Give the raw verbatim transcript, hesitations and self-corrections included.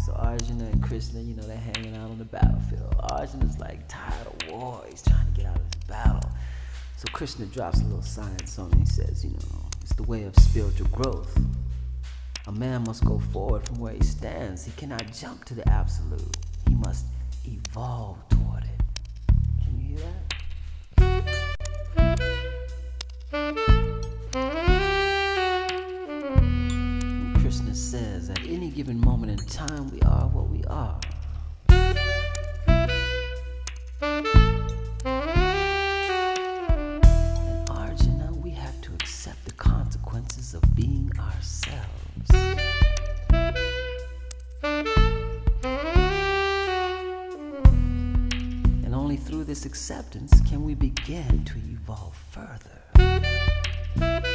So Arjuna and Krishna, you know, they're hanging out on the battlefield. Arjuna's like tired of war. He's trying to get out of this battle. So Krishna drops a little science on him. He says, you know, it's the way of spiritual growth. A man must go forward from where he stands. He cannot jump to the absolute. He must evolve toward it. Can you hear that? And Krishna says, at any given moment in time, we are what we are. And Arjuna, we have to accept the consequences of being ourselves. And only through this acceptance can we begin to evolve further.